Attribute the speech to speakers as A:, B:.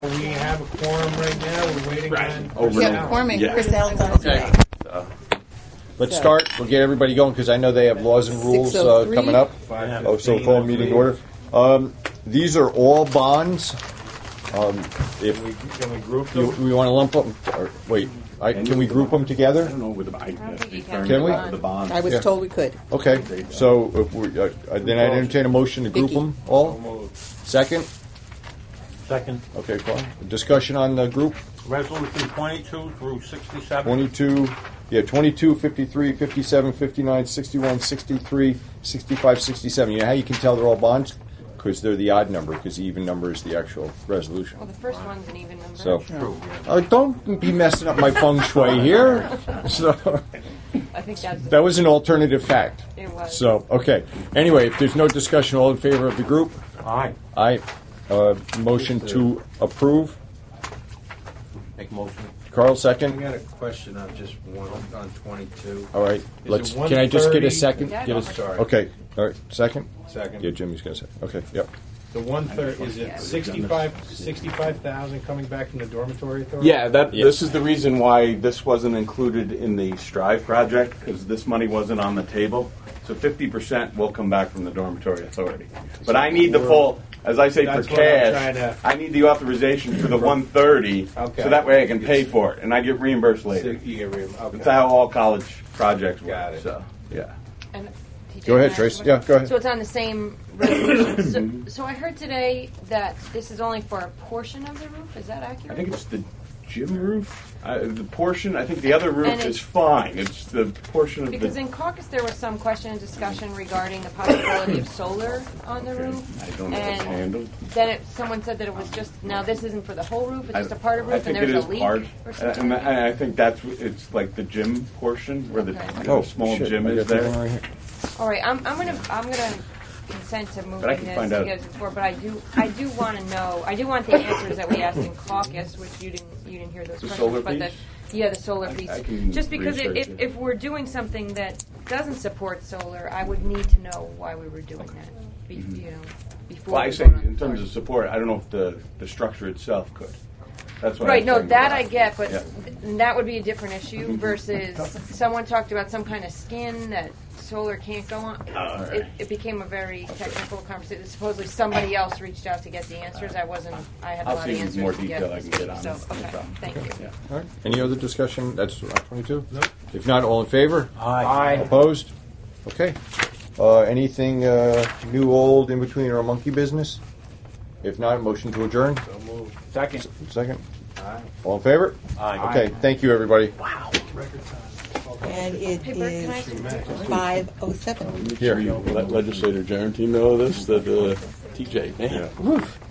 A: We have a quorum right now. We're waiting on.
B: We have a quorum and Chris Allen's on today.
C: Let's start. We'll get everybody going because I know they have laws and rules coming up. So call meeting order. These are all bonds. If
A: Can we group them?
C: we want to lump them, wait. Can we group them together?
D: I don't know with the
C: Can we?
D: The bonds.
B: I was told we could.
C: Okay. So if we, then I entertain a motion to group
B: Vicky.
C: them all. Second.
A: Second.
C: Okay, fine. Discussion on the group.
A: Resolution 22 through 67.
C: 22, 53, 57, 59, 61, 63, 65, 67. You know how you can tell they're all bonds? Because they're the odd number, because the even number is the actual resolution.
E: Well, the first one's an even number.
C: So, don't be messing up my feng shui here. So,
E: I think
C: that was an alternative fact.
E: It was.
C: So, okay. Anyway, if there's no discussion, all in favor of the group?
A: Aye.
C: Aye. Motion to approve.
A: Make motion.
C: Carl,
F: I
C: second.
F: got a question on just one on 22.
C: All right.
F: Is it
C: Can I just get a
F: 130?
C: second?
E: Yeah,
C: Get a,
F: sorry.
C: okay. All right. Second.
F: Second.
C: Yeah, Jimmy's gonna say. Okay. Yep.
F: The 130 is it 65,000 coming back from the dormitory authority?
D: Yeah, this is the reason why this wasn't included in the Strive project, because this money wasn't on the table. So 50% will come back from the dormitory authority. But I need the full, as I say, for
F: That's what I'm trying
D: cash,
F: to-
D: I need the authorization for the 130,
F: Okay.
D: so that way I can pay for it, and I get reimbursed
F: So
D: later.
F: you get rid of-
D: That's how all college projects work.
F: Got it.
D: So, yeah.
E: And TJ,
C: Go ahead,
E: can I
C: Trace.
E: ask a
C: Yeah,
E: question?
C: go ahead.
E: So it's on the same resolution. So I heard today that this is only for a portion of the roof. Is that accurate?
D: I think it's the gym roof. The portion, I think the other roof
E: And
D: is fine. It's the portion of
E: Because
D: the...
E: in caucus there was some question and discussion regarding the possibility of solar on the roof.
D: I don't know if it's
E: And
D: handled.
E: then someone said that it was just, now this isn't for the whole roof, it's just a part of
D: I
E: roof and
D: think
E: there's
D: it
E: a
D: is
E: leak
D: part,
E: or something?
D: and I think it's like the gym portion where the
E: Okay.
D: small
C: shit,
D: gym
C: I
D: is
C: got that one
D: there.
C: right here.
E: All right, I'm gonna consent to moving
D: But I can
E: this
D: find
E: to
D: out.
E: get it before, but I do want to know. I do want the answers that we asked in caucus, which you didn't hear those
D: The
E: questions.
D: solar
E: but
D: piece?
E: the solar piece.
D: I can
E: Just because
D: research it.
E: if we're doing something that doesn't support solar, I would need to know why we were doing that. Before.
D: Well, I
E: we
D: say
E: vote on
D: in terms
E: it.
D: of support, I don't know if the structure itself could. That's what
E: Right,
D: I'm
E: no,
D: saying
E: that
D: about.
E: I get, but
D: Yeah.
E: that would be a different issue versus someone talked about some kind of skin that solar can't go on.
D: all right.
E: It became a very technical conversation. Supposedly somebody else reached out to get the answers. I had a
D: I'll
E: lot
D: see
E: of
D: if
E: answers
D: more
E: to
D: detail
E: get.
D: I can get on
E: So,
D: it. No
E: okay,
D: problem.
E: thank you.
D: Yeah.
C: All right. Any other discussion? That's 22? Nope. If not, all in favor?
A: Aye.
C: Opposed? Okay. Anything new, old, in between, or monkey business? If not, motion to adjourn?
F: So moved.
A: Second.
C: Second.
F: Aye.
C: All in favor?
A: Aye.
C: Okay. Thank you, everybody.
B: And it
E: Hey, Bert,
B: is
E: can I ask you a question?
B: 5:07.
C: Here.
D: Let Legislator Jarentine know this, that TJ, man.
C: Woof.